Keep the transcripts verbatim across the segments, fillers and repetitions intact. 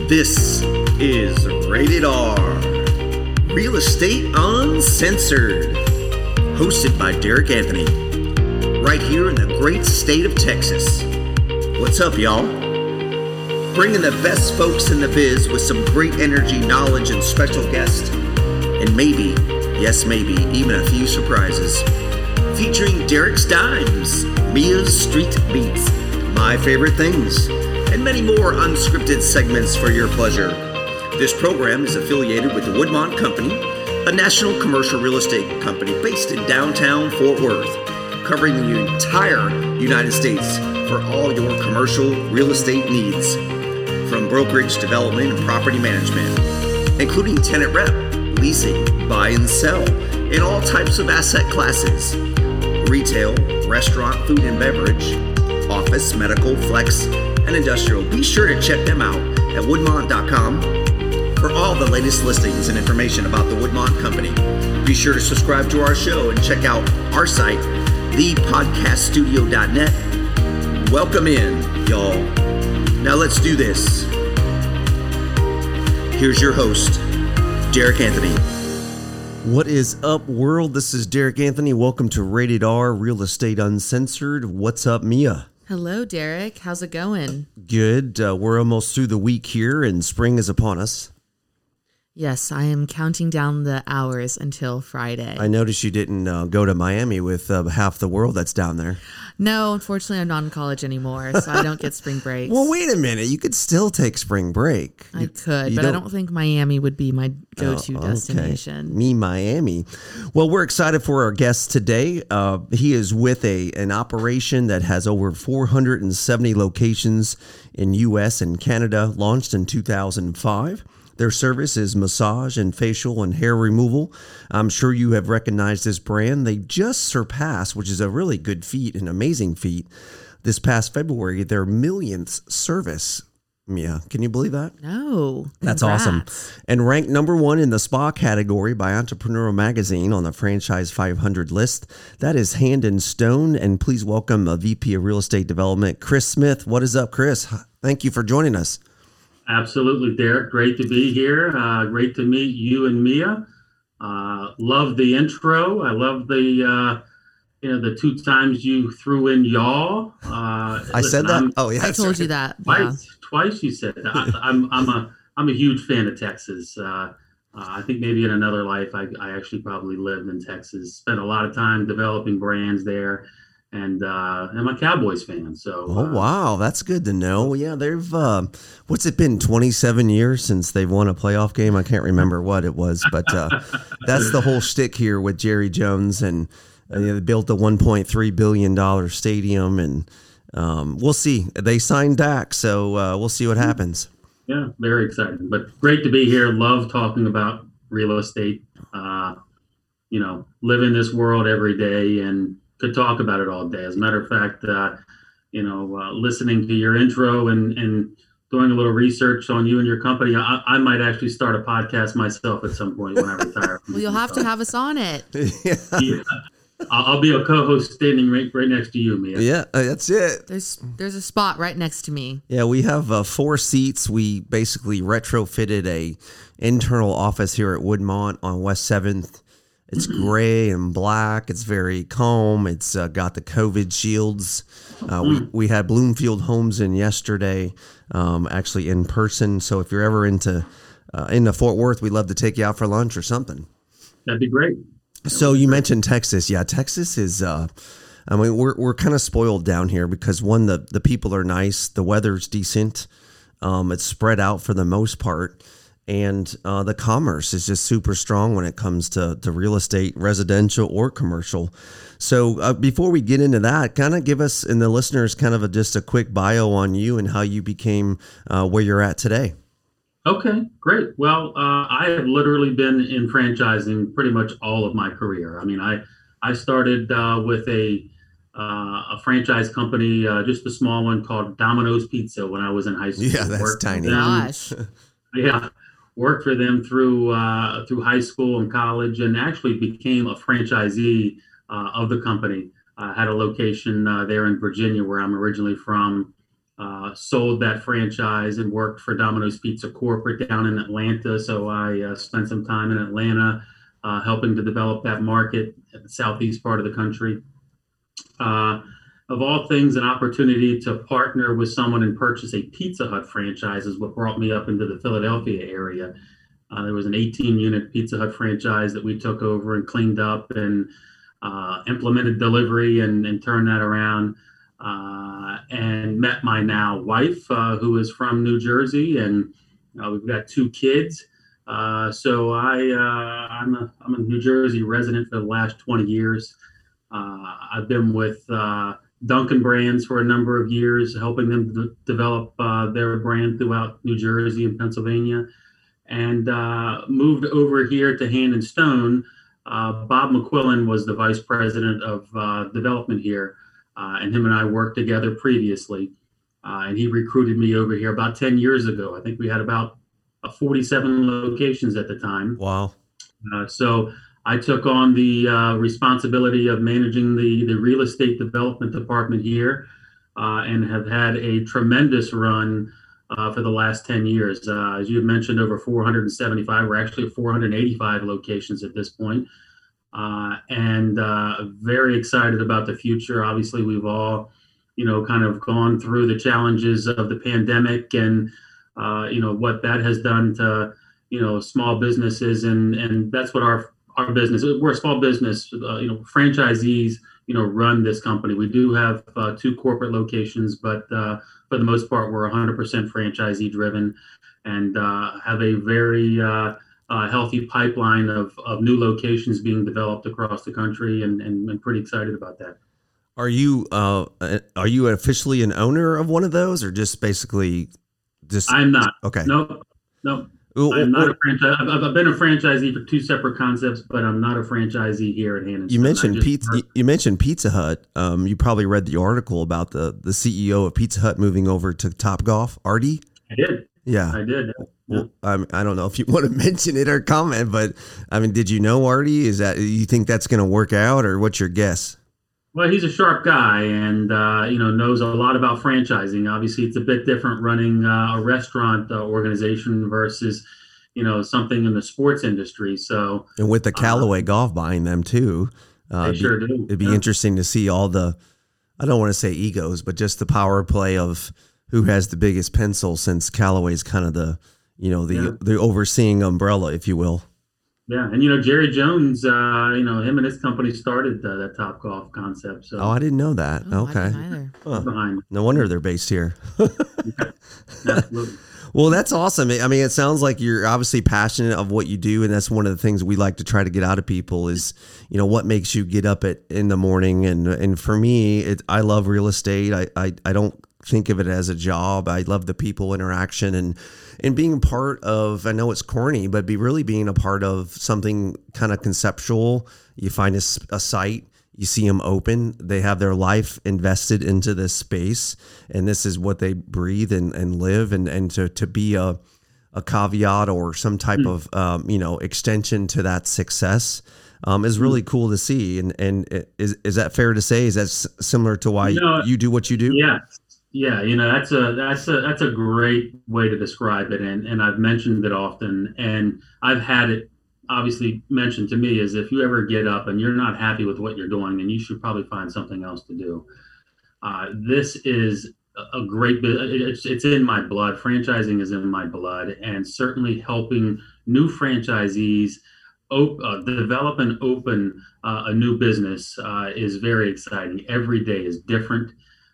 This is Rated R, Real Estate Uncensored, hosted by Derek Anthony, right here in the great state of Texas. What's up, y'all? Bringing the best folks in the biz with some great energy, knowledge, and special guests, and maybe, yes maybe, even a few surprises. Featuring Derek's Dimes, Mia's Street Beats, My Favorite Things, and many more unscripted segments for your pleasure. This program is affiliated with the Woodmont Company, a national commercial real estate company based in downtown Fort Worth, covering the entire United States for all your commercial real estate needs, from brokerage, development, and property management, including tenant rep, leasing, buy and sell, in all types of asset classes, retail, restaurant, food and beverage, office, medical, flex, and industrial. Be sure to check them out at woodmont dot com for all the latest listings and information about the Woodmont Company. Be sure to subscribe to our show and check out our site, the podcast studio dot net. Welcome in, y'all. Now let's do this. Here's your host, Derek Anthony. What is up, world? This is Derek Anthony. Welcome to Rated R, Real Estate Uncensored. What's up, Mia? Hello, Derek. How's it going? Good. Uh, we're almost through the week here, and spring is upon us. Yes, I am counting down the hours until Friday. I noticed you didn't uh, go to Miami with uh, half the world that's down there. No, unfortunately, I'm not in college anymore, so I don't get spring breaks. Well, wait a minute. You could still take spring break. I You- could, you but I don't think Miami would be my go-to Oh, okay. destination. Me, Miami. Well, we're excited for our guest today. Uh, he is with a an operation that has over four hundred seventy locations in U S and Canada, launched in two thousand five. Their service is massage and facial and hair removal. I'm sure you have recognized this brand. They just surpassed, which is a really good feat, an amazing feat, this past February, their millionth service. Mia, can you believe that? No. That's awesome. Congrats. And ranked number one in the spa category by Entrepreneurial Magazine on the Franchise five hundred list. That is Hand and Stone. And please welcome a V P of Real Estate Development, Chris Smith. What is up, Chris? Thank you for joining us. Absolutely, Derek. Great to be here. Uh, great to meet you and Mia. Uh, love the intro. I love the uh, you know the two times you threw in y'all. Uh, I said that. I'm, Oh yeah, I told right. you that. twice. Yeah. Twice you said that. I, I'm I'm a I'm a huge fan of Texas. Uh, uh, I think maybe in another life I, I actually probably lived in Texas. Spent a lot of time developing brands there. And uh, I'm a Cowboys fan, so. Oh uh, wow, that's good to know. Yeah, they've uh, what's it been? twenty-seven years since they've won a playoff game. I can't remember what it was, but uh, that's the whole shtick here with Jerry Jones, and uh, they built a one point three billion dollar stadium, and um, we'll see. They signed Dak, so uh, we'll see what happens. Yeah, very exciting, but great to be here. Love talking about real estate. Uh, you know, live in this world every day, and could talk about it all day. As a matter of fact, uh, you know, uh, listening to your intro and, and doing a little research on you and your company, I, I might actually start a podcast myself at some point when I retire. Well, you'll have to have us on it. yeah, Yeah. I'll, I'll be a co-host standing right, right next to you, Mia. yeah, uh, that's it. There's there's a spot right next to me. Yeah, we have uh, four seats. We basically retrofitted a internal office here at Woodmont on West seventh. It's gray and black. It's very calm. It's uh, got the COVID shields. Uh, we, we had Bloomfield Homes in yesterday, um, actually in person. So if you're ever into uh, into Fort Worth, we'd love to take you out for lunch or something. That'd be great. So you mentioned Texas. Yeah, Texas is, uh, I mean, we're we're kind of spoiled down here because, one, the, the people are nice. The weather's decent. Um, it's spread out for the most part. And uh, the commerce is just super strong when it comes to, to real estate, residential or commercial. So uh, before we get into that, kind of give us and the listeners kind of a, just a quick bio on you and how you became uh, where you're at today. Okay, great. Well, uh, I have literally been in franchising pretty much all of my career. I mean, I I started uh, with a uh, a franchise company, uh, just a small one called Domino's Pizza when I was in high school. Yeah, that's Worked for tiny. them. Gosh. Yeah, worked for them through uh, through high school and college, and actually became a franchisee uh, of the company. I had a location uh, there in Virginia, where I'm originally from, uh, sold that franchise and worked for Domino's Pizza corporate down in Atlanta. So I uh, spent some time in Atlanta uh, helping to develop that market at the southeast part of the country. Uh, of all things, an opportunity to partner with someone and purchase a Pizza Hut franchise is what brought me up into the Philadelphia area. Uh, there was an eighteen unit Pizza Hut franchise that we took over and cleaned up and uh, implemented delivery and, and turned that around. Uh, and met my now wife, uh, who is from New Jersey, and uh, we've got two kids. Uh, so I, uh, I'm a I'm a New Jersey resident for the last twenty years. Uh, I've been with uh, Dunkin' Brands for a number of years, helping them d- develop uh, their brand throughout New Jersey and Pennsylvania, and uh, moved over here to Hand and Stone. Uh, Bob McQuillan was the vice president of uh, development here. Uh, and him and I worked together previously, uh, and he recruited me over here about ten years ago. I think we had about uh, forty-seven locations at the time. Wow. Uh, so I took on the uh, responsibility of managing the, the real estate development department here, uh, and have had a tremendous run uh, for the last ten years. Uh, as you mentioned, over four hundred seventy-five, we're actually at four hundred eighty-five locations at this point. Uh, and uh, very excited about the future. Obviously, we've all, you know, kind of gone through the challenges of the pandemic and, uh, you know, what that has done to, you know, small businesses. And, and that's what our, our business, we're a small business, uh, you know, franchisees, you know, run this company. We do have uh, two corporate locations, but uh, for the most part, we're one hundred percent franchisee driven and uh, have a very uh, Uh, healthy pipeline of, of new locations being developed across the country, and, and I'm pretty excited about that. Are you uh, are you officially an owner of one of those, or just basically just? I'm not. Okay. No, no. Ooh, I'm not what, a franchise. I've, I've been a franchisee for two separate concepts, but I'm not a franchisee here at Hand and you Stone. mentioned pizza. Work. You mentioned Pizza Hut. Um, you probably read the article about the the C E O of Pizza Hut moving over to Topgolf, Artie. I did. Yeah. I did. Well, I, I don't know if you want to mention it or comment, but I mean, did you know Artie? Is that, you think that's going to work out, or what's your guess? Well, he's a sharp guy, and uh, you know, knows a lot about franchising. Obviously, it's a bit different running uh, a restaurant uh, organization versus, you know, something in the sports industry. So, and with the Callaway uh, Golf buying them too, uh, they sure be, do. It'd be yeah. interesting to see all the, I don't want to say egos, but just the power play of who has the biggest pencil, since Callaway's kind of the, you know, the yeah. the overseeing umbrella, if you will. Yeah, and you know, Jerry Jones, uh, you know, him and his company started uh, that Topgolf concept. So. Oh, I didn't know that. Oh, okay. I didn't either. Huh. Behind. No wonder they're based here. Yeah, absolutely. Well, that's awesome. I mean, it sounds like you're obviously passionate of what you do, and that's one of the things we like to try to get out of people is, you know, what makes you get up at in the morning. And and for me, it, I love real estate. I, I I don't think of it as a job. I love the people interaction and and being a part of, I know it's corny, but be really being a part of something kind of conceptual. You find a, a site, you see them open, they have their life invested into this space, and this is what they breathe and, and live, and, and to, to be a, a caveat or some type mm. of, um, you know, extension to that success um, is really mm. cool to see. And, and is, is that fair to say? Is that s- similar to why you, know, you do what you do? Yeah. Yeah, you know, that's a that's a that's a great way to describe it, and and I've mentioned it often, and I've had it obviously mentioned to me is if you ever get up and you're not happy with what you're doing, then you should probably find something else to do. Uh, this is a great bit. It's it's in my blood. Franchising is in my blood, and certainly helping new franchisees op- uh, develop and open uh, a new business uh, is very exciting. Every day is different.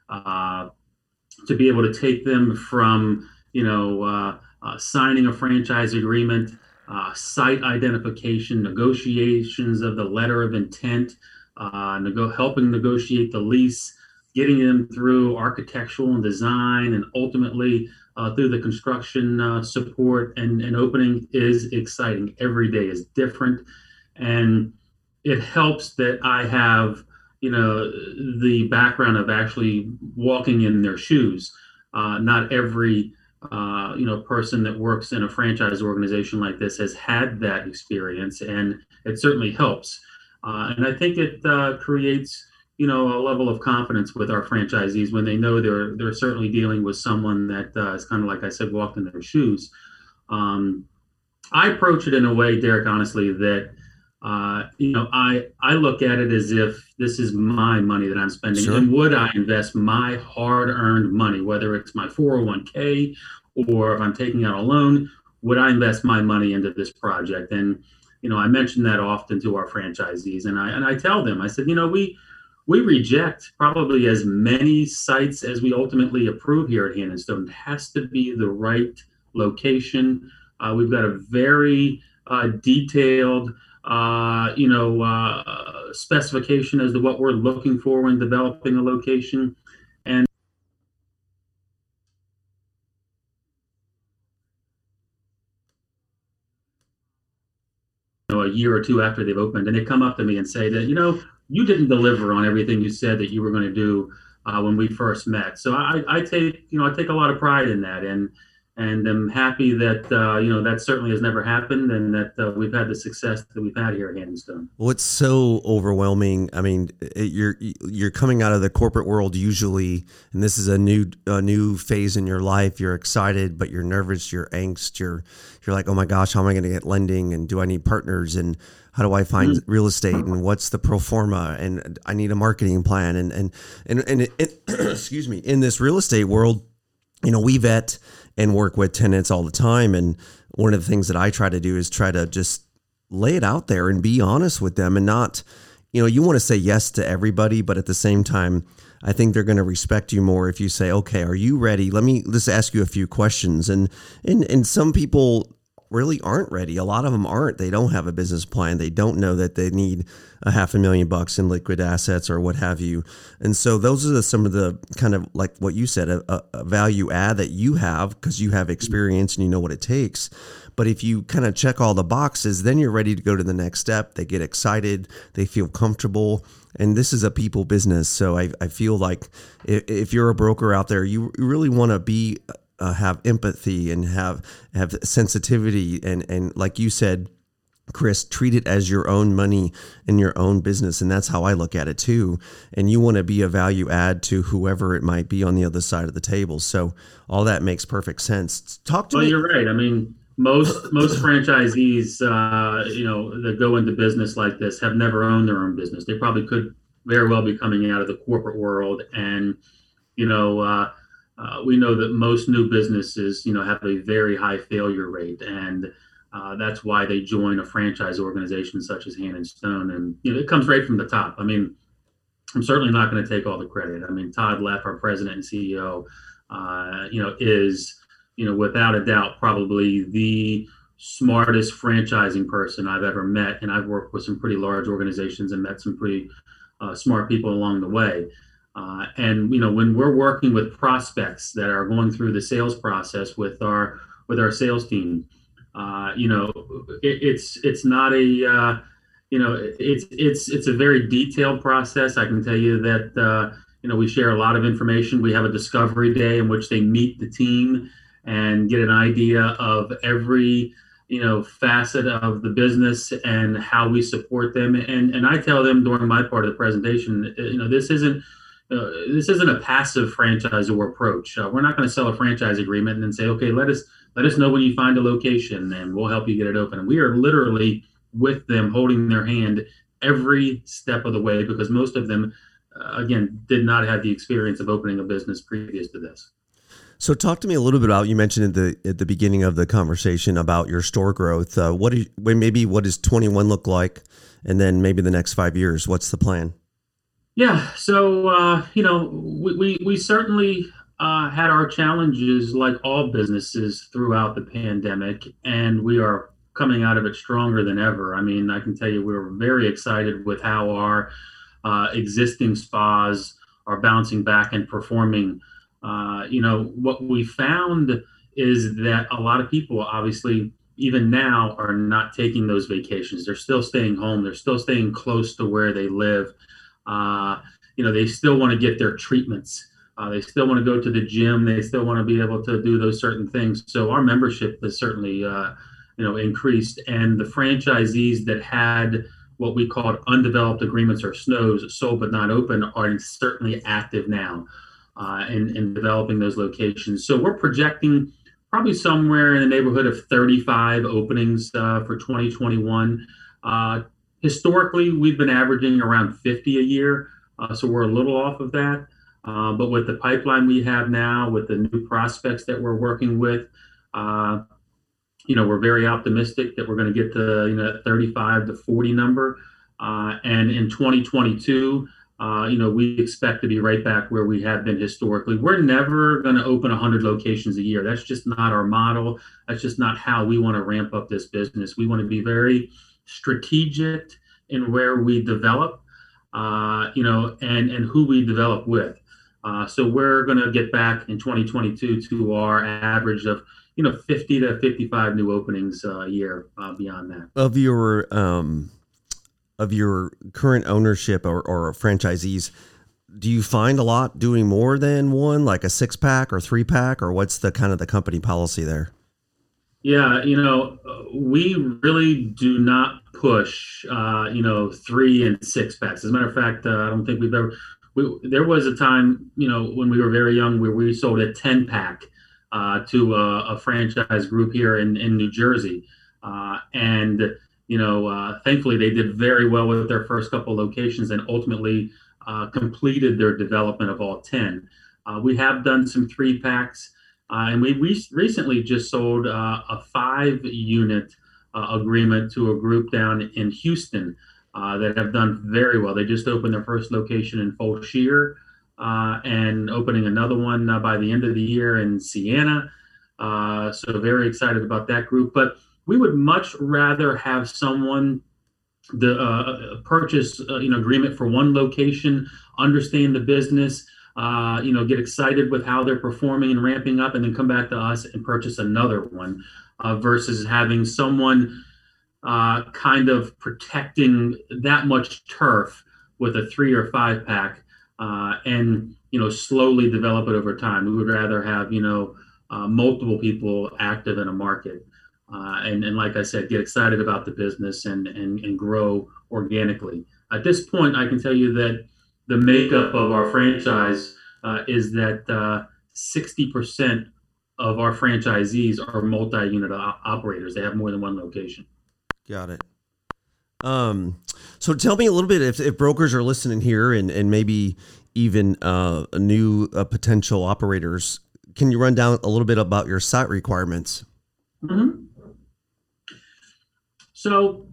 Uh, to be able to take them from, you know, uh, uh, signing a franchise agreement, uh, site identification, negotiations of the letter of intent, uh, nego- helping negotiate the lease, getting them through architectural and design, and ultimately uh, through the construction uh, support and, and opening is exciting. Every day is different. And it helps that I have, you know, the background of actually walking in their shoes. Uh, not every, uh, you know, person that works in a franchise organization like this has had that experience, and it certainly helps. Uh, and I think it uh, creates, you know, a level of confidence with our franchisees when they know they're they're certainly dealing with someone that uh, is kind of like I said, walked in their shoes. Um, I approach it in a way, Derek, honestly, that uh, you know, I I look at it as if this is my money that I'm spending, Sure. and would I invest my hard-earned money, whether it's my four oh one k or if I'm taking out a loan, would I invest my money into this project? And you know, I mention that often to our franchisees, and I and I tell them, I said, you know, we we reject probably as many sites as we ultimately approve here at Hand and Stone. It has to be the right location. Uh, we've got a very uh, detailed, uh, you know, uh, specification as to what we're looking for when developing a location. And you know, a year or two after they've opened, and they come up to me and say that, you know, you didn't deliver on everything you said that you were going to do uh, when we first met. So I, I take, you know, I take a lot of pride in that, and and I'm happy that uh, you know, that certainly has never happened, and that uh, we've had the success that we've had here at Hand and Stone. Well, it's so overwhelming. I mean, it, you're you're coming out of the corporate world usually, and this is a new a new phase in your life. You're excited, but you're nervous. You're angst. You're you're like, oh my gosh, how am I going to get lending? And do I need partners? And how do I find mm-hmm. real estate? And what's the pro forma? And I need a marketing plan. And and and and it, it, excuse me, in this real estate world, you know, we vet and work with tenants all the time. And one of the things that I try to do is try to just lay it out there and be honest with them, and not, you know, you want to say yes to everybody, but at the same time, I think they're going to respect you more if you say, okay, are you ready? Let me just ask you a few questions. And, and, and some people really aren't ready. A lot of them aren't. They don't have a business plan. They don't know that they need a half a million bucks in liquid assets or what have you. And so those are the, some of the kind of like what you said, a, a value add that you have because you have experience and you know what it takes. But if you kind of check all the boxes, then you're ready to go to the next step. They get excited. They feel comfortable. And this is a people business. So I, I feel like if, if you're a broker out there, you really want to be Uh, have empathy and have have sensitivity, and and like you said, Chris, treat it as your own money and your own business, and that's how I look at it too. And you want to be a value add to whoever it might be on the other side of the table. So all that makes perfect sense. Talk to well, me. You're right. I mean, most most franchisees, uh, you know, that go into business like this have never owned their own business. They probably could very well be coming out of the corporate world, and you know. Uh, Uh, we know that most new businesses, you know, have a very high failure rate, and uh, that's why they join a franchise organization such as Hand and Stone. And you know, it comes right from the top. I mean, I'm certainly not going to take all the credit. I mean, Todd Leff, our president and C E O, uh, you know, is, you know, without a doubt, probably the smartest franchising person I've ever met. And I've worked with some pretty large organizations and met some pretty uh, smart people along the way. Uh, and you know, when we're working with prospects that are going through the sales process with our with our sales team, uh, you know, it, it's it's not a uh, you know it's it's it's a very detailed process. I can tell you that uh, you know, we share a lot of information. We have a discovery day in which they meet the team and get an idea of every you know facet of the business and how we support them. And and I tell them during my part of the presentation, you know, this isn't. Uh, this isn't a passive franchisor approach. Uh, we're not going to sell a franchise agreement and then say, okay, let us let us know when you find a location and we'll help you get it open. And we are literally with them, holding their hand every step of the way, because most of them, uh, again, did not have the experience of opening a business previous to this. So talk to me a little bit about, you mentioned at the at the beginning of the conversation about your store growth. Uh, what is, maybe what does twenty-one look like? And then maybe the next five years, what's the plan? Yeah, so uh, you know, we we, we certainly uh, had our challenges like all businesses throughout the pandemic, and we are coming out of it stronger than ever. I mean, I can tell you we were very excited with how our uh, existing spas are bouncing back and performing. Uh, you know, what we found is that a lot of people, obviously, even now, are not taking those vacations. They're still staying home. They're still staying close to where they live. Uh, you know, they still want to get their treatments. Uh, they still want to go to the gym. They still want to be able to do those certain things. So our membership has certainly, uh, you know, increased. And the franchisees that had what we called undeveloped agreements or S N Os, sold but not open, are certainly active now uh, in, in developing those locations. So we're projecting probably somewhere in the neighborhood of thirty-five openings uh, for twenty twenty-one. Uh, historically, we've been averaging around fifty a year, uh, so we're a little off of that. Uh, but with the pipeline we have now, with the new prospects that we're working with, uh, you know, we're very optimistic that we're going to get to, you know, thirty-five to forty number. Uh, and in twenty twenty-two, uh, you know, we expect to be right back where we have been historically. We're never going to open one hundred locations a year. That's just not our model. That's just not how we want to ramp up this business. We want to be very strategic in where we develop, uh, you know, and, and who we develop with. Uh, so we're going to get back in twenty twenty-two to our average of, you know, fifty to fifty-five new openings uh, a year uh, beyond that. Of your um, of your current ownership or, or franchisees, do you find a lot doing more than one, like a six pack or three pack, or what's the kind of the company policy there? Yeah, you know, we really do not push, uh, you know, three and six packs. As a matter of fact, uh, I don't think we've ever. We, there was a time, you know, when we were very young, where we sold a ten pack uh, to a, a franchise group here in, in New Jersey. Uh, and, you know, uh, thankfully they did very well with their first couple locations and ultimately uh, completed their development of all ten. Uh, we have done some three packs uh, and we re- recently just sold uh, a five unit uh, agreement to a group down in Houston. Uh, that have done very well. They just opened their first location in Fulshear uh, and opening another one uh, by the end of the year in Siena. Uh, so very excited about that group. But we would much rather have someone the uh, purchase uh, you know agreement for one location, understand the business, uh, you know, get excited with how they're performing and ramping up, and then come back to us and purchase another one uh, versus having someone Uh, kind of protecting that much turf with a three or five pack uh, and, you know, slowly develop it over time. We would rather have, you know, uh, multiple people active in a market. Uh, and, and like I said, get excited about the business and, and, and grow organically. At this point, I can tell you that the makeup of our franchise uh, is that uh, sixty percent of our franchisees are multi-unit op- operators. They have more than one location. Got it. Um, so tell me a little bit, if, if brokers are listening here and, and maybe even uh, new uh, potential operators, can you run down a little bit about your site requirements? Mm-hmm. So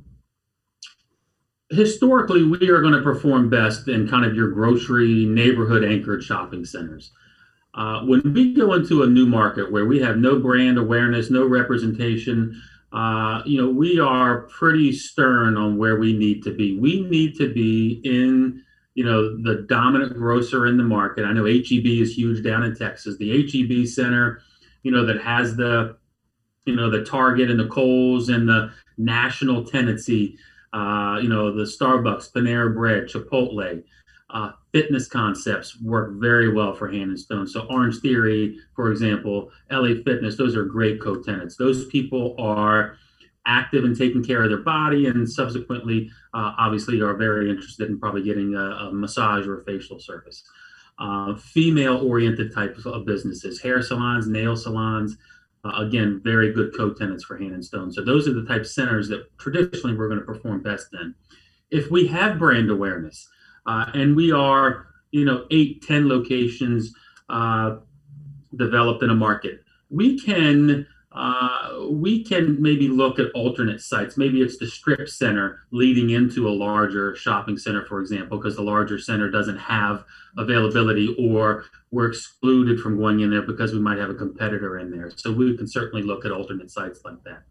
historically, we are going to perform best in kind of your grocery neighborhood anchored shopping centers. Uh, when we go into a new market where we have no brand awareness, no representation, Uh, you know, we are pretty stern on where we need to be. We need to be in, you know, the dominant grocer in the market. I know H E B is huge down in Texas. The H E B center, you know, that has the, you know, the Target and the Kohl's and the national tenancy, uh, you know, the Starbucks, Panera Bread, Chipotle, uh, fitness concepts work very well for Hand and Stone. So Orange Theory, for example, L A Fitness, those are great co-tenants. Those people are active in taking care of their body and subsequently, uh, obviously, are very interested in probably getting a, a massage or a facial service. Uh, female-oriented types of businesses, hair salons, nail salons, uh, again, very good co-tenants for Hand and Stone. So those are the type of centers that traditionally we're going to perform best in. If we have brand awareness, Uh, and we are, you know, eight, ten locations uh, developed in a market, we can uh, we can maybe look at alternate sites. Maybe it's the strip center leading into a larger shopping center, for example, because the larger center doesn't have availability, or we're excluded from going in there because we might have a competitor in there. So we can certainly look at alternate sites like that.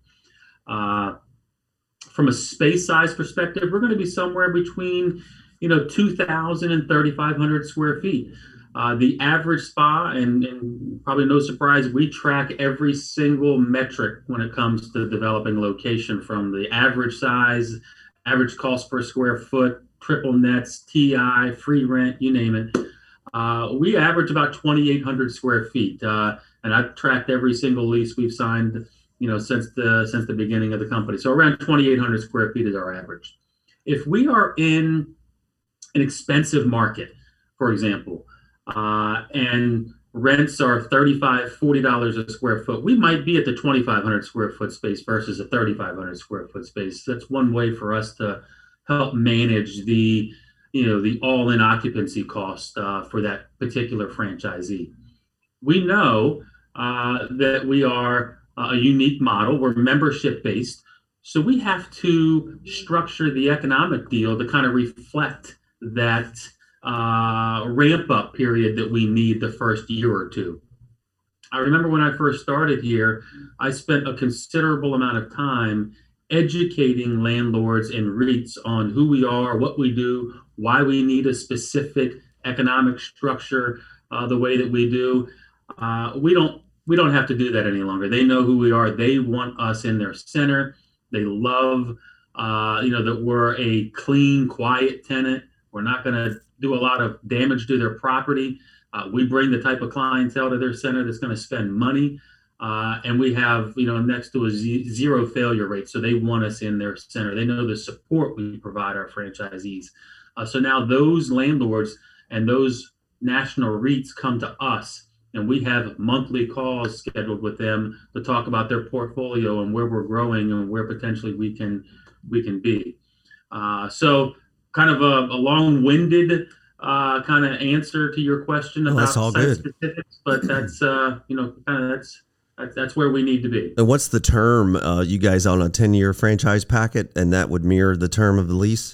Uh, from a space size perspective, we're going to be somewhere between, you know, two thousand and thirty-five hundred square feet. Uh, the average spa, and, and probably no surprise, we track every single metric when it comes to developing location, from the average size, average cost per square foot, triple nets, T I, free rent, you name it. Uh, we average about twenty-eight hundred square feet. Uh, and I've tracked every single lease we've signed, you know, since the, since the beginning of the company. So around twenty-eight hundred square feet is our average. if we are in an expensive market, for example, uh, and rents are thirty-five dollars, forty dollars a square foot, we might be at the twenty-five hundred square foot space versus a thirty-five hundred square foot space. That's one way for us to help manage the, you know, the all-in occupancy cost uh, for that particular franchisee. We know uh, that we are a unique model. We're membership based. So we have to structure the economic deal to kind of reflect that uh, ramp up period that we need the first year or two. I remember when I first started here, I spent a considerable amount of time educating landlords and REITs on who we are, what we do, why we need a specific economic structure uh, the way that we do. Uh, we don't we don't have to do that any longer. They know who we are. They want us in their center. They love, uh, you know, that we're a clean, quiet tenant. We're not going to do a lot of damage to their property. Uh, we bring the type of clientele to their center that's going to spend money. Uh, and we have, you know, next to a z- zero failure rate. So they want us in their center. They know the support we provide our franchisees. Uh, so now those landlords and those national REITs come to us, and we have monthly calls scheduled with them to talk about their portfolio and where we're growing and where potentially we can we can be. Uh, so kind of a, a long-winded uh, kind of answer to your question Oh, about that's all site good. specifics, but that's uh, you know kind of that's that's that's where we need to be. And what's the term? Uh, you guys on a ten-year franchise packet, and that would mirror the term of the lease?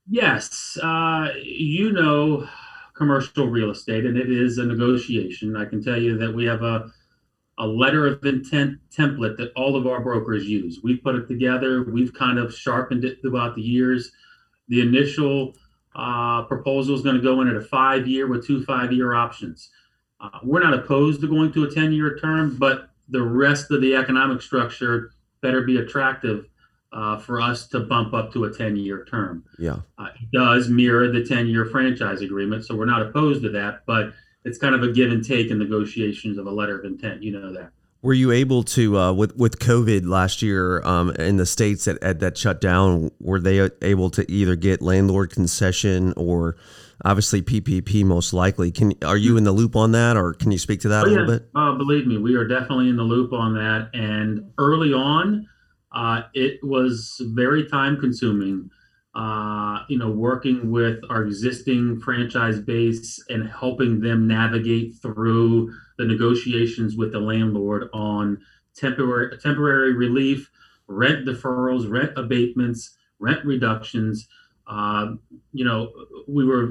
Yes, uh, you know commercial real estate, and it is a negotiation. I can tell you that we have a a letter of intent template that all of our brokers use. We put it together. We've kind of sharpened it throughout the years. The initial uh, proposal is going to go in at a five-year with two five-year options. Uh, we're not opposed to going to a ten-year term, but the rest of the economic structure better be attractive uh, for us to bump up to a ten-year term. Yeah. Uh, it does mirror the ten-year franchise agreement, so we're not opposed to that, but it's kind of a give and take in negotiations of a letter of intent. You know that. Were you able to, uh, with with COVID last year um, in the states that that shut down, were they able to either get landlord concession or obviously P P P most likely? Can are you in the loop on that, or can you speak to that Oh, a little yeah. bit? Uh, believe me, we are definitely in the loop on that. And early on, uh, it was very time consuming. Uh, you know, working with our existing franchise base and helping them navigate through the negotiations with the landlord on temporary temporary relief, rent deferrals, rent abatements, rent reductions. Uh, you know, we were,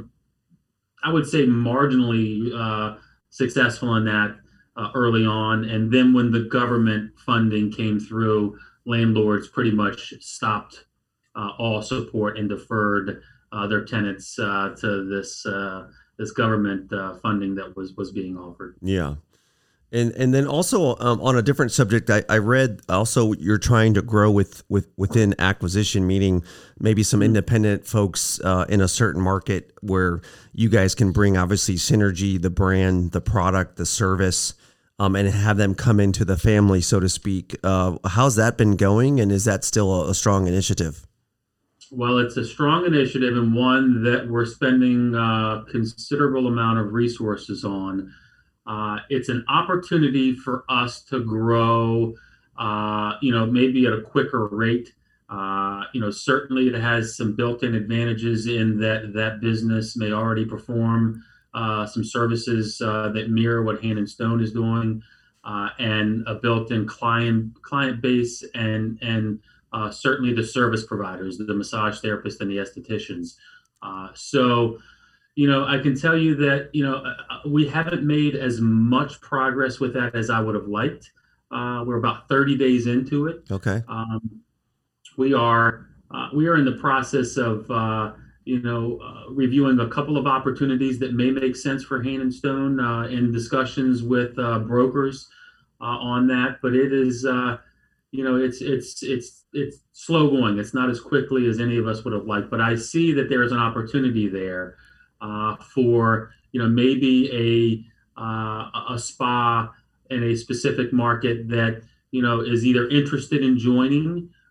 I would say, marginally uh, successful in that uh, early on. And then when the government funding came through, landlords pretty much stopped Uh, all support and deferred uh, their tenants uh, to this uh, this government uh, funding that was was being offered. Yeah. And and then also um, on a different subject, I, I read also you're trying to grow with, with within acquisition, meaning maybe some independent folks uh, in a certain market where you guys can bring obviously synergy, the brand, the product, the service, um, and have them come into the family, so to speak. Uh, how's that been going, and is that still a, a strong initiative? Well, it's a strong initiative and one that we're spending a considerable amount of resources on. Uh, it's an opportunity for us to grow, uh, you know, maybe at a quicker rate. Uh, you know, certainly it has some built-in advantages in that that business may already perform uh, some services uh, that mirror what Hand and Stone is doing, uh, and a built-in client client base and and Uh, certainly the service providers, the massage therapists and the estheticians. Uh, so, you know, I can tell you that, you know, uh, we haven't made as much progress with that as I would have liked. Uh, we're about thirty days into it. Okay. Um, we are uh, we are in the process of, uh, you know, uh, reviewing a couple of opportunities that may make sense for Hand and Stone uh, in discussions with uh, brokers uh, on that. But it is, uh, you know, it's it's it's it's slow going. It's not as quickly as any of us would have liked, but I see that there is an opportunity there uh, for, you know, maybe a uh, a spa in a specific market that, you know, is either interested in joining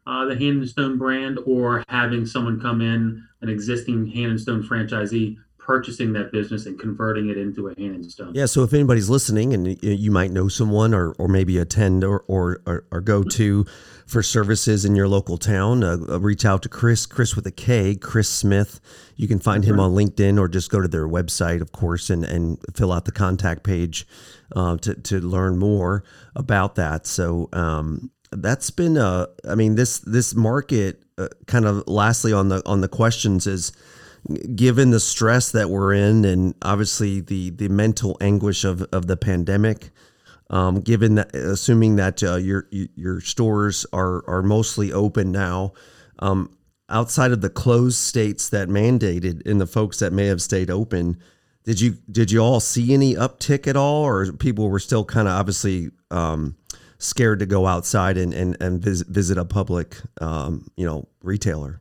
uh, the Hand and Stone brand, or having someone come in, an existing Hand and Stone franchisee, purchasing that business and converting it into a Hand and Stone. Yeah. So if anybody's listening and you might know someone or, or maybe attend or, or, or, or go to for services in your local town, uh, reach out to Chris, Chris with a K, Chris Smith. You can find him on LinkedIn or just go to their website, of course, and, and fill out the contact page uh, to, to learn more about that. So um, that's been, uh, I mean, this, this market uh, kind of lastly on the, on the questions is, given the stress that we're in and obviously the, the mental anguish of, of the pandemic, um, given that, assuming that uh, your your stores are, are mostly open now, um, outside of the closed states that mandated and the folks that may have stayed open, did you did you all see any uptick at all, or people were still kind of obviously um, scared to go outside and and, and visit, visit a public um, you know retailer?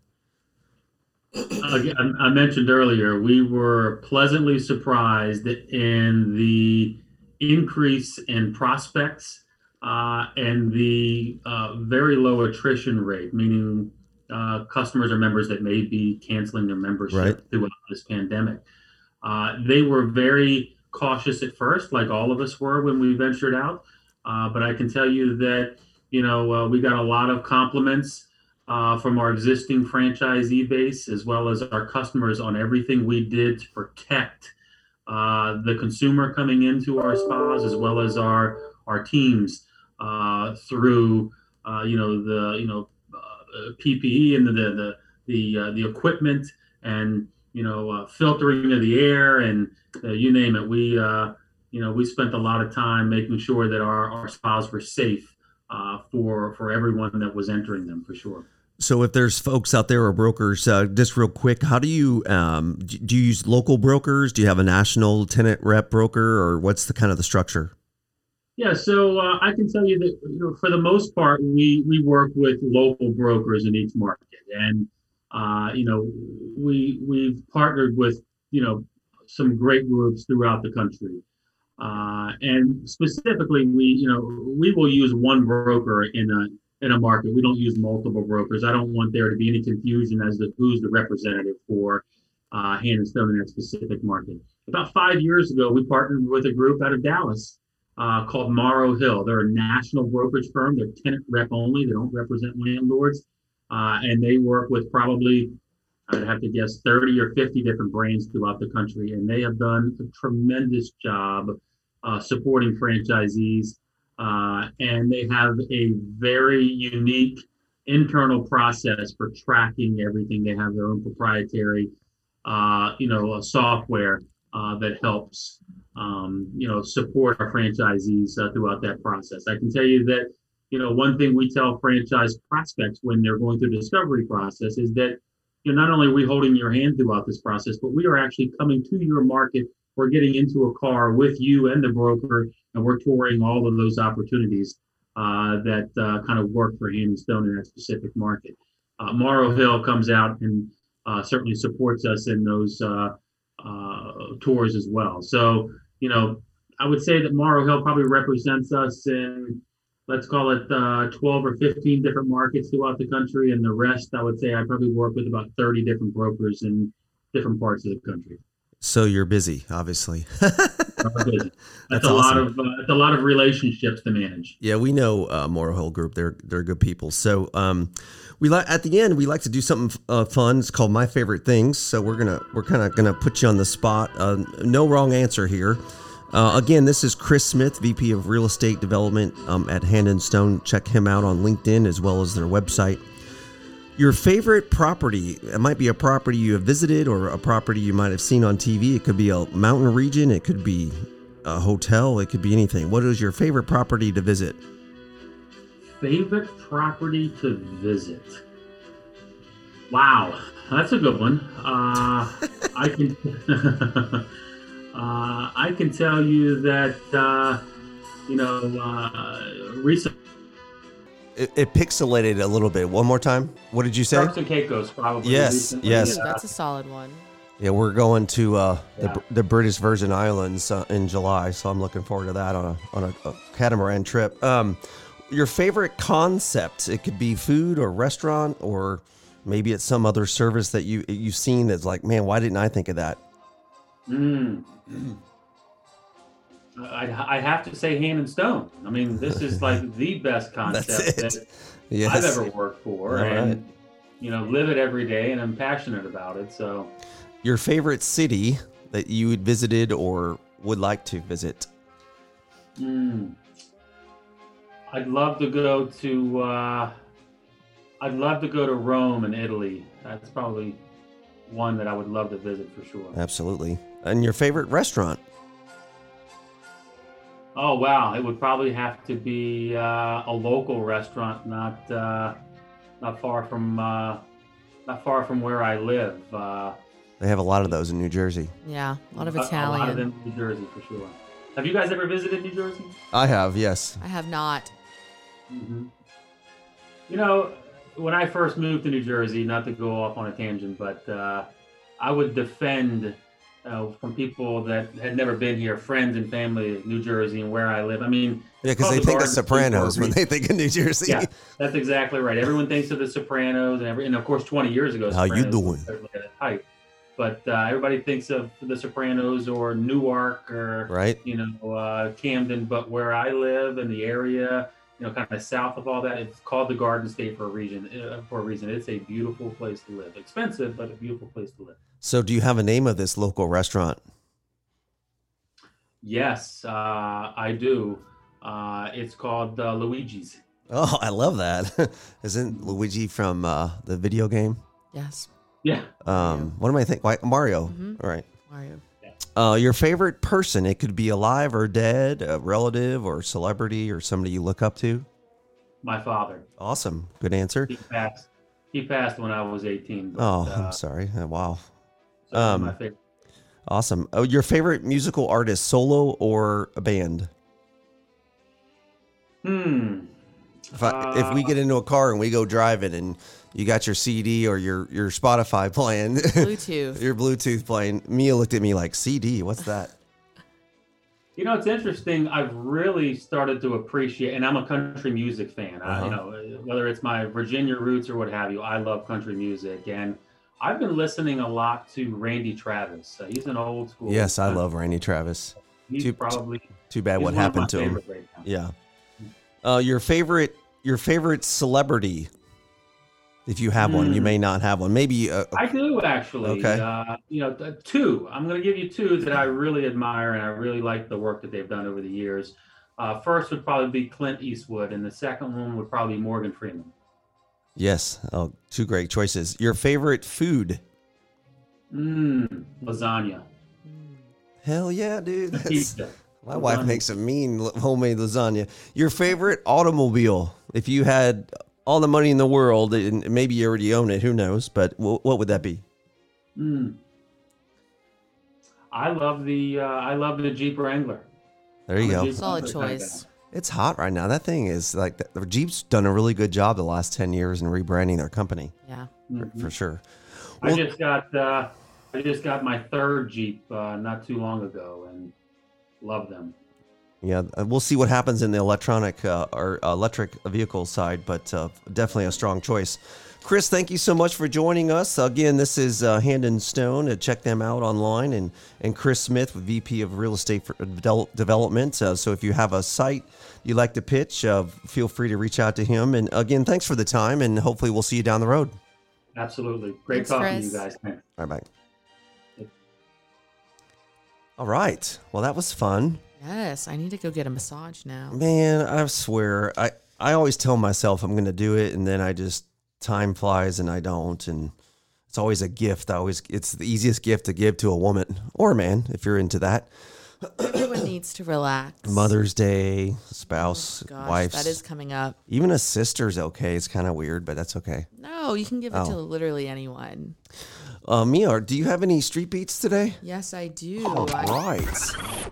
Again, I mentioned earlier, we were pleasantly surprised in the increase in prospects uh, and the uh, very low attrition rate, meaning uh, customers or members that may be canceling their membership right. throughout this pandemic. Uh, they were very cautious at first, like all of us were when we ventured out. Uh, but I can tell you that, you know, uh, we got a lot of compliments Uh, from our existing franchisee base, as well as our customers, on everything we did to protect uh, the consumer coming into our spas, as well as our our teams uh, through uh, you know the you know uh, P P E and the the the the, uh, the equipment, and you know uh, filtering of the air, and uh, you name it. We uh, you know we spent a lot of time making sure that our, our spas were safe uh, for for everyone that was entering them, for sure. So if there's folks out there or brokers, uh, just real quick, how do you, um, do you use local brokers? Do you have a national tenant rep broker, or what's the kind of the structure? Yeah, so uh, I can tell you that, you know, for the most part, we, we work with local brokers in each market. And, uh, you know, we, we've partnered with, you know, some great groups throughout the country. Uh, and specifically, we, you know, we will use one broker in a, in a market. We don't use multiple brokers. I don't want there to be any confusion as to who's the representative for uh, Hand and Stone in that specific market. About five years ago, we partnered with a group out of Dallas uh, called Morrow Hill. They're a national brokerage firm. They're tenant rep only. They don't represent landlords. Uh, and they work with probably, I'd have to guess, thirty or fifty different brands throughout the country. And they have done a tremendous job uh, supporting franchisees. Uh, and they have a very unique internal process for tracking everything. They have their own proprietary, uh, you know, software uh, that helps, um, you know, support our franchisees uh, throughout that process. I can tell you that, you know, one thing we tell franchise prospects when they're going through the discovery process is that, you know, not only are we holding your hand throughout this process, but we are actually coming to your market. We're getting into a car with you and the broker, and we're touring all of those opportunities uh, that uh, kind of work for Hand and Stone in that specific market. Uh, Morrow Hill comes out and uh, certainly supports us in those uh, uh, tours as well. So, you know, I would say that Morrow Hill probably represents us in, let's call it uh, twelve or fifteen different markets throughout the country. And the rest, I would say I probably work with about thirty different brokers in different parts of the country. So you're busy, obviously. That's, That's a awesome. lot of uh, it's a lot of relationships to manage. Yeah, we know uh, Morrow Hill Group. They're they're good people. So um, we like at the end we like to do something uh, fun. It's called My Favorite Things. So we're gonna we're kind of gonna put you on the spot. Uh, no wrong answer here. Uh, again, this is Chris Smith, V P of Real Estate Development um, at Hand and Stone. Check him out on LinkedIn as well as their website. Your favorite property, it might be a property you have visited or a property you might have seen on T V. It could be a mountain region. It could be a hotel. It could be anything. What is your favorite property to visit? Favorite property to visit? Wow, that's a good one. Uh, I can uh, I can tell you that, uh, you know, uh, recently. It, it pixelated a little bit. One more time. What did you say? Turks and Caicos, probably. Yes, recently. yes. Ooh, that's a solid one. Yeah, we're going to uh, yeah. the the British Virgin Islands uh, in July, so I'm looking forward to that on a on a, a catamaran trip. Um, your favorite concept. It could be food or restaurant, or maybe it's some other service that you you've seen that's like, man, why didn't I think of that? Mm. I I have to say Hand and Stone. I mean, this is like the best concept That's it. that Yes. I've ever worked for, All and right. you know, live it every day, and I'm passionate about it. So, Your favorite city that you had visited or would like to visit? mm, I'd love to go to. Uh, I'd love to go to Rome in Italy. That's probably one that I would love to visit for sure. Absolutely. And your favorite restaurant? Oh wow, it would probably have to be uh, a local restaurant, not uh, not far from uh, not far from where I live. Uh, They have a lot of those in New Jersey. Yeah, a lot of a- A lot of Italian. them in New Jersey for sure. Have you guys ever visited New Jersey? I have, yes. I have not. hmm You know, when I first moved to New Jersey, not to go off on a tangent, but uh, I would defend uh, from people that had never been here, friends and family, New Jersey and where I live. I mean, Yeah, because they Public think of Garden State Sopranos for a when they think of New Jersey. yeah, that's exactly right. Everyone thinks of The Sopranos, and every, and of course, twenty years ago, How you Sopranos doing? was certainly at its height. But uh, everybody thinks of The Sopranos or Newark or Right? you know uh, Camden. But where I live in the area, you know, kind of south of all that, it's called the Garden State for a reason. Uh, for a reason, it's a beautiful place to live. Expensive, but a beautiful place to live. So do you have a name of this local restaurant? Yes, uh, I do. Uh, it's called uh, Luigi's. Oh, I love that. Isn't Luigi from uh, the video game? Yes, Yeah. Um, what am I thinking? Why- Mario. Mhm. All right. Mario. Uh, your favorite person? It could be alive or dead, a relative or celebrity or somebody you look up to. My father. Awesome. Good answer. He passed. He passed when I was eighteen. But, Oh, uh, I'm sorry. Uh, Wow. so one of Um, my favorite. Awesome. Oh, your favorite musical artist, solo or a band? Hmm. If I, if we Uh, get into a car and we go driving and you got your C D or your your Spotify playing, Bluetooth. your Bluetooth playing, Mia looked at me like, C D, what's that? You know, it's interesting. I've really started to appreciate, and I'm a country music fan. I, Uh-huh. you know, whether it's my Virginia roots or what have you, I love country music, and I've been listening a lot to Randy Travis. Uh, he's an old school. Yes, I love Randy Travis. He's too- probably Too bad he's what one of happened my to him. favorites right now. Yeah. Uh, your favorite your favorite celebrity, if you have one, you Hmm. may not have one. Maybe uh, I do actually. Okay. Uh, you know, th- two. I'm going to give you two that I really admire, and I really like the work that they've done over the years. Uh, first would probably be Clint Eastwood, and the second one would probably be Morgan Freeman. yes. Oh, two great choices. Your favorite food? Mmm, lasagna. Hell yeah, dude. That's- Pizza. my wife Lasagna. makes a mean l- homemade lasagna. Your favorite automobile? If you had all the money in the world, and maybe you already own it, who knows? But w- what would that be? Mm. I love the uh, I love the Jeep Wrangler. There you I'm a go. Jeep Solid Wrangler kind of choice. guy. It's hot right now. That thing is like the, the Jeep's done a really good job the last ten years in rebranding their company Yeah. for, Mhm. for sure. I Well- just got uh, I just got my third Jeep uh, not too long ago, and love them. Yeah, uh, we'll see what happens in the electronic uh, or electric vehicle side, but uh, definitely a strong choice. Chris, thank you so much for joining us. Again, this is uh, Hand and Stone. Uh, check them out online. And, and Chris Smith, V P of Real Estate for Devel- Development. Uh, so if you have a site you'd like to pitch, uh, feel free to reach out to him. And again, thanks for the time, and hopefully we'll see you down the road. Absolutely, great Thanks, talking Chris. to you guys. Thanks. All right, bye. All right. Well, that was fun. Yes, I need to go get a massage now. Man, I swear, I, I always tell myself I'm going to do it, and then I just, time flies and I don't. And it's always a gift. I always, it's the easiest gift to give to a woman or a man, if you're into that. Everyone needs to relax. Mother's Day, spouse, Oh, Gosh, wife's. that is coming up. Even a sister's okay. It's kind of weird, but that's okay. No, you can give it Oh. to literally anyone. Uh, Mia, do you have any street beats today? Yes, I do. All I- right.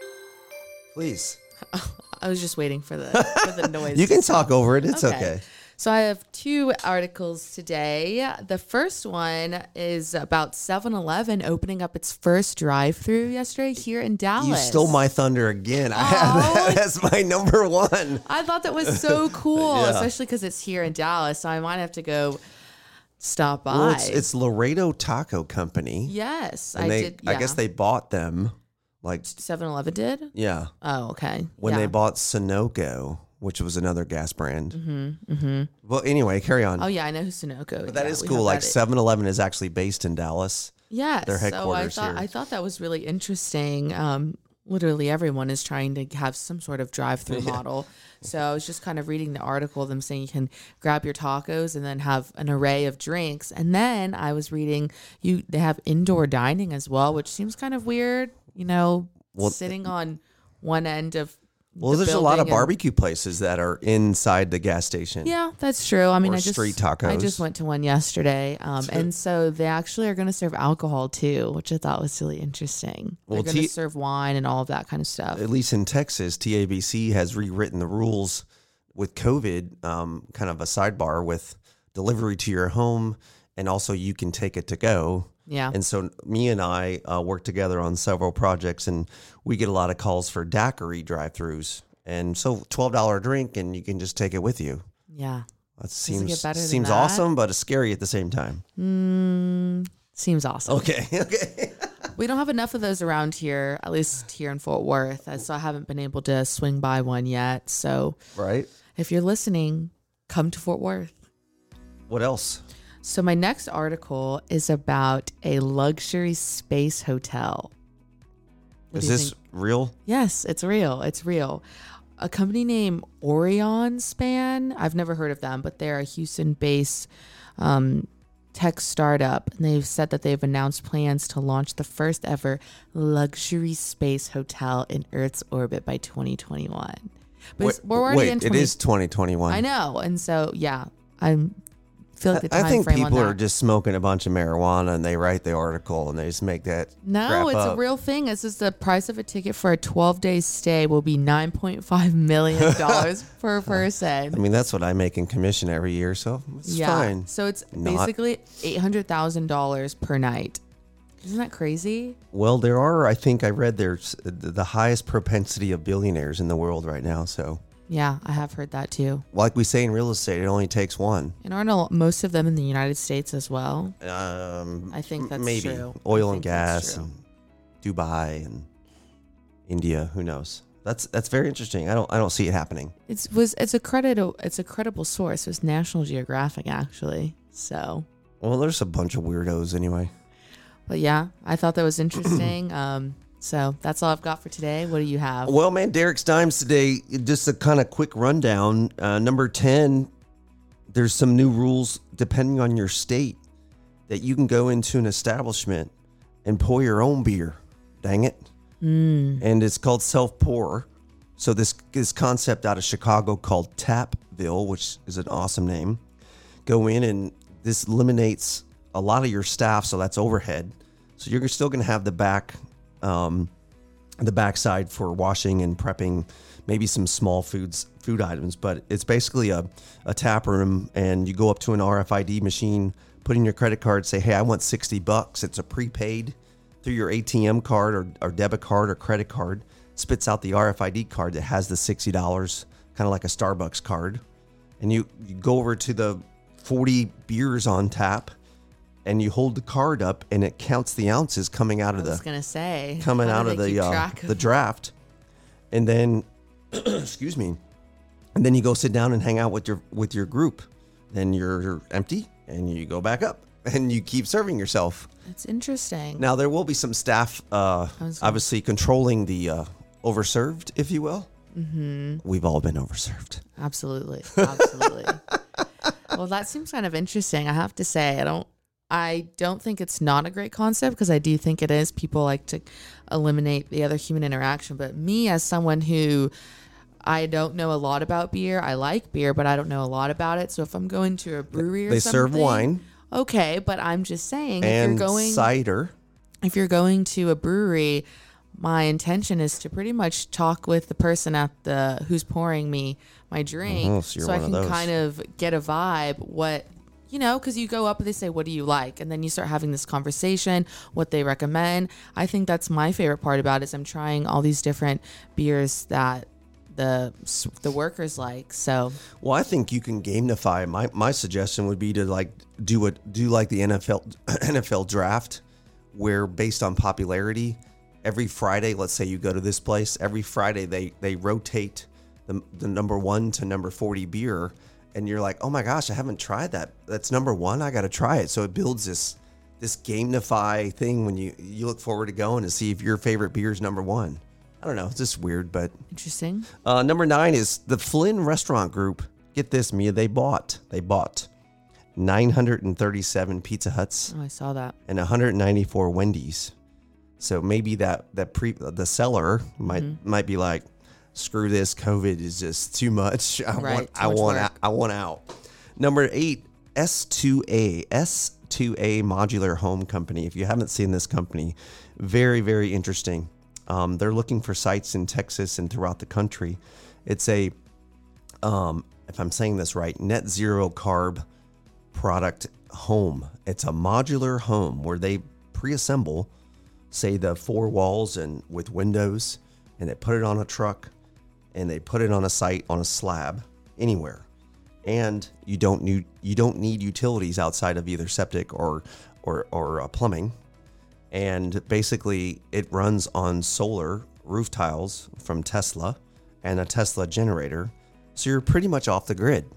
Please. I was just waiting for the for the noise. You can talk over it. It's okay. So I have two articles today. The first one is about seven eleven opening up its first drive-through yesterday here in Dallas. You stole my thunder again. I have that as my number one. I thought that was so cool, Yeah. especially because it's here in Dallas. So I might have to go stop by. Well, it's, it's Laredo Taco Company. yes, And I they, did. I yeah. guess they bought them. Like, seven eleven did? yeah. Oh, okay. When yeah. they bought Sunoco, which was another gas brand. Mm-hmm, mm-hmm. Well, anyway, carry on. Oh, yeah, I know who Sunoco is. But that yeah, is we cool. have Like that at- seven eleven is actually based in Dallas. Yes. Their headquarters so I thought, here. I thought that was really interesting. Um, literally everyone is trying to have some sort of drive-through model. So I was just kind of reading the article, them saying you can grab your tacos and then have an array of drinks. And then I was reading you they have indoor dining as well, which seems kind of weird, you know, Well, sitting on one end of Well, the there's a lot of building and- barbecue places that are inside the gas station. Yeah, that's true. I mean, Or I just street I tacos. just went to one yesterday, um, and so they actually are going to serve alcohol too, which I thought was really interesting. Well, They're going T- to serve wine and all of that kind of stuff. At least in Texas, T A B C has rewritten the rules with COVID, um, kind of a sidebar with delivery to your home, and also you can take it to go. Yeah. And so me and I uh, work together on several projects, and we get a lot of calls for daiquiri drive-throughs. And so twelve dollars a drink, and you can just take it with you. Yeah. That it seems get better than seems that? awesome, but it's scary at the same time. Mm, seems awesome. Okay, okay. We don't have enough of those around here, at least here in Fort Worth. So I haven't been able to swing by one yet. So Right. if you're listening, come to Fort Worth. What else? So my next article is about a luxury space hotel. What Is do you this think? real? Yes, it's real. It's real. A company named Orion Span. I've never heard of them, but they're a Houston-based um, tech startup, and they've said that they've announced plans to launch the first ever luxury space hotel in Earth's orbit by twenty twenty-one. But it's- Wait, we're already wait, in it twenty is twenty twenty-one. I know, and so yeah, I'm feel like the time I think frame people on are that. just smoking a bunch of marijuana and they write the article and they just make that No, crap it's up. a real thing. It's just the price of a ticket for a twelve day stay will be nine point five million dollars per person. I mean, that's what I make in commission every year, so it's yeah. fine. So it's Not- basically eight hundred thousand dollars per night. Isn't that crazy? Well, there are, I think I read there's the highest propensity of billionaires in the world right now. So, Yeah, I have heard that too. like we say in real estate, it only takes one. And aren't a- most of them in the United States as well? Um, I think that's maybe true. oil I and think that's gas, true. and Dubai and India. Who knows? That's that's very interesting. I don't I don't see it happening. It's was it's a credit it's a credible source. It was National Geographic actually. So Well, there's a bunch of weirdos anyway. But yeah, I thought that was interesting. um, so that's all I've got for today. What do you have? Well, man, Derek's Dimes today, just a kind of quick rundown. Uh, number ten, there's some new rules depending on your state that you can go into an establishment and pour your own beer. Dang it. Mm. And it's called self-pour. So this, this concept out of Chicago called Tapville, which is an awesome name. Go in and this eliminates a lot of your staff, so that's overhead. So you're still going to have the back, um, the backside for washing and prepping, maybe some small foods, food items. But it's basically a, a tap room, and you go up to an R F I D machine, put in your credit card, say, "Hey, I want sixty bucks." It's a prepaid through your A T M card or, or debit card or credit card. Spits out the R F I D card that has the sixty dollars, kind of like a Starbucks card, and you, you go over to the forty beers on tap. And you hold the card up, and it counts the ounces coming out I of was the gonna say coming how out do of they the keep uh, track of- the draft, and then excuse me, and then you go sit down and hang out with your with your group. Then you're empty, and you go back up, and you keep serving yourself. It's interesting. Now there will be some staff, uh, I was gonna- obviously controlling the uh, overserved, if you will. Mm-hmm. We've all been overserved. Absolutely, absolutely. Well, that seems kind of interesting. I have to say, I don't. I don't think it's not a great concept because I do think it is. People like to eliminate the other human interaction. But me, as someone who I don't know a lot about beer, I like beer, but I don't know a lot about it. So if I'm going to a brewery or They something, serve wine okay. But I'm just saying, and if you're going, cider. if you're going to a brewery, my intention is to pretty much talk with the person at the who's pouring me my drink, Oh, so you're so I one of can those. kind of get a vibe. What you know, because you go up and they say, "What do you like?" and then you start having this conversation. What they recommend. I think that's my favorite part about it. Is I'm trying all these different beers that the the workers like. So Well, I think you can gamify. My my suggestion would be to like do a do like the N F L N F L draft, where based on popularity, every Friday, let's say you go to this place, every Friday they they rotate the the number one to number forty beer, and you're like, oh my gosh, I haven't tried that. That's number one. I got to try it. So it builds this this gamify thing when you you look forward to going to see if your favorite beer is number one. I don't know. It's just weird, but interesting. uh, number nine is the Flynn Restaurant Group. Get this, Mia. They bought they bought nine hundred thirty-seven Pizza Huts Oh, I saw that. and one hundred ninety-four Wendy's. So maybe that that pre the seller might Mm-hmm. might be like, screw this. COVID is just too much. I Right, want too I much want work. out, I want out. Number eight, S two A S two A Modular Home Company. If you haven't seen this company, very very interesting. Um, they're looking for sites in Texas and throughout the country. It's a, um, if I'm saying this right, net zero carb product home. It's a modular home where they pre-assemble, say, the four walls and with windows, and they put it on a truck, and they put it on a site on a slab anywhere. And you don't need you don't need utilities outside of either septic or or or uh, plumbing. And basically, it runs on solar roof tiles from Tesla and a Tesla generator. So you're pretty much off the grid,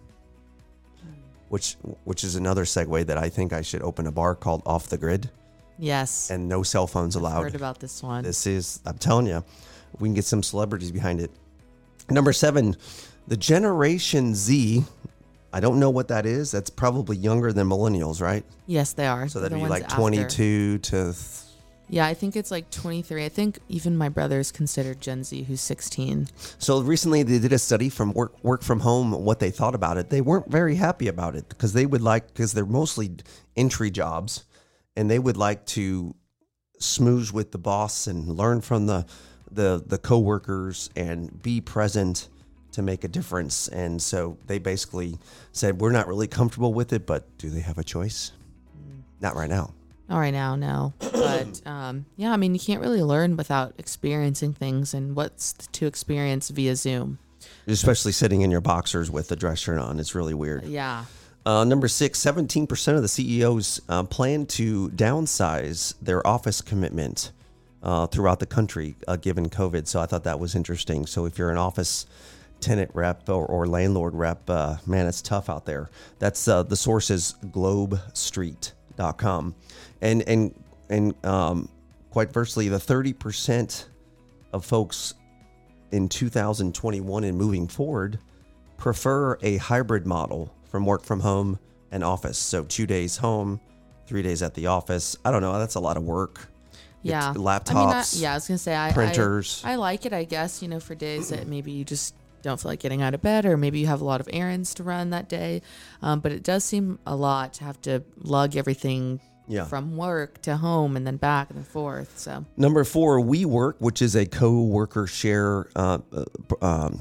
which which is another segue that I think I should open a bar called Off the Grid, Yes, and no cell phones allowed. heard about this one. This is, I'm telling you, we can get some celebrities behind it. Number seven, the Generation Z. I don't know what that is. That's probably younger than millennials, right? Yes, they are. So They're that'd the be ones like after. twenty-two to th- Yeah, I think it's like twenty-three. I think even my brother's considered Gen Z, who's sixteen. So recently they did a study from work work from home, what they thought about it. They weren't very happy about it because they would like, because they're mostly entry jobs, and they would like to smooze with the boss and learn from the the the coworkers and be present to make a difference. And so they basically said, we're not really comfortable with it, but do they have a choice? Not right now. Not right now, no. But um, yeah, I mean, you can't really learn without experiencing things, and what's to experience via Zoom. Especially sitting in your boxers with the dress shirt on. It's really weird. Yeah. Uh, number six, seventeen percent of the C E Os uh, plan to downsize their office commitment uh, throughout the country, uh, given COVID. So I thought that was interesting. So if you're an office tenant rep or, or landlord rep, uh, man, it's tough out there. That's uh, the source is globe street dot com. And, and, and um, quite versely, the thirty percent of folks in two thousand twenty-one and moving forward prefer a hybrid model from work from home and office. So two days home, three days at the office. I don't know. That's a lot of work. Yeah. It's I mean, I, laptops, yeah, I was going to say, I, printers. I, I like it, I guess, you know, for days that maybe you just don't feel like getting out of bed, or maybe you have a lot of errands to run that day. Um, but it does seem a lot to have to lug everything Yeah. from work to home and then back and then forth. So Number four, WeWork, which is a co-worker share uh, uh, um,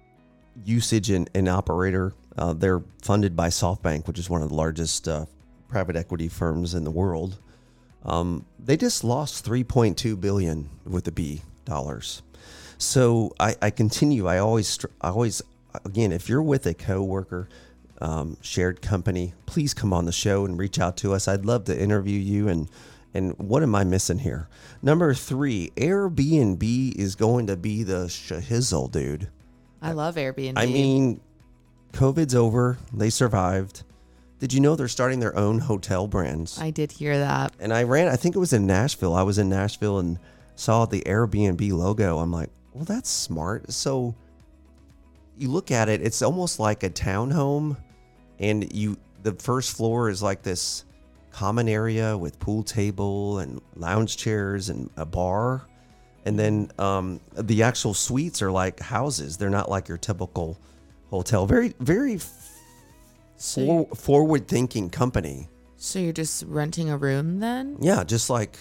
usage and, and operator. Uh, they're funded by SoftBank, which is one of the largest uh, private equity firms in the world. Um, they just lost three point two billion with the B dollars. So I, I continue. I always, str- I always, again, if you're with a coworker, um, shared company, please come on the show and reach out to us. I'd love to interview you. And and what am I missing here? Number three, Airbnb is going to be the shizzle, dude. I love Airbnb. I mean, COVID's over. They survived. Did you know they're starting their own hotel brands? I did hear that. And I ran, I think it was in Nashville. I was in Nashville and saw the Airbnb logo. I'm like, well, that's smart. So you look at it, it's almost like a townhome, and you the first floor is like this common area with pool table and lounge chairs and a bar. And then um, the actual suites are like houses. They're not like your typical hotel. Very, very So, for, you- forward-thinking company. so you're just renting a room then? Yeah, just like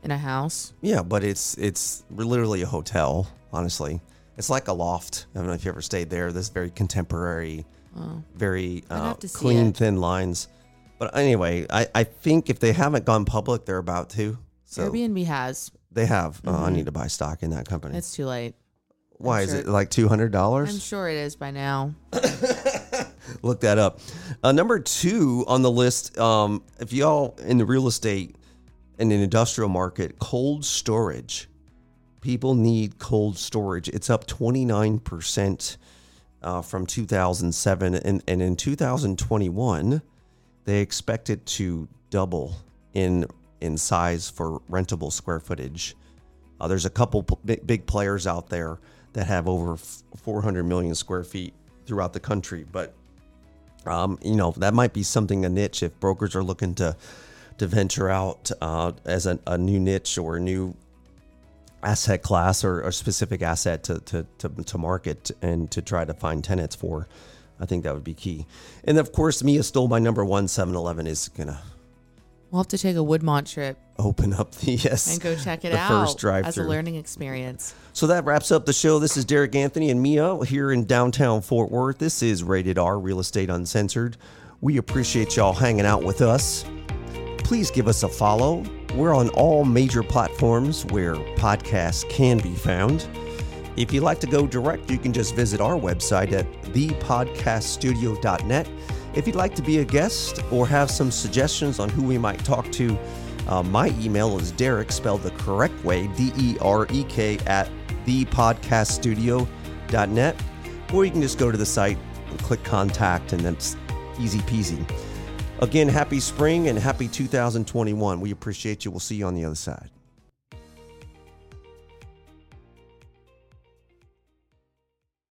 in a house. Yeah, but it's it's literally a hotel, honestly. It's like a loft. I don't know if you ever stayed there. This very contemporary, Oh. very I'd uh, have to see clean, it. thin lines. But anyway, I, I think if they haven't gone public, they're about to. So Airbnb has. they have. Uh, I Mhm. need to buy stock in that company. It's too late. Why I'm is sure- it like two hundred dollars? I'm sure it is by now. Look that up. Uh, number two on the list, um, if y'all in the real estate and the industrial market, cold storage. People need cold storage. It's up twenty-nine percent uh, from two thousand seven. And, and in two thousand twenty-one, they expect it to double in, in size for rentable square footage. Uh, there's a couple p- big, big players out there that have over four hundred million square feet throughout the country. But, um, you know, that might be something, a niche, if brokers are looking to to venture out uh, as a, a new niche or a new asset class or a specific asset to, to, to, to market and to try to find tenants for. I think that would be key. And of course, Mia stole my number one. seven eleven is going to We'll have to take a Woodmont trip open up the, yes, and go check it the out first as a drive-through. learning experience. So that wraps up the show. This is Derek Anthony and Mia here in downtown Fort Worth. This is Rated R, Real Estate Uncensored. We appreciate y'all hanging out with us. Please give us a follow. We're on all major platforms where podcasts can be found. If you'd like to go direct, you can just visit our website at the podcast studio dot net. If you'd like to be a guest or have some suggestions on who we might talk to, uh, my email is Derek, spelled the correct way, D E R E K, at the podcast studio dot net. Or you can just go to the site and click contact, and then it's easy peasy. Again, happy spring and happy two thousand twenty-one. We appreciate you. We'll see you on the other side.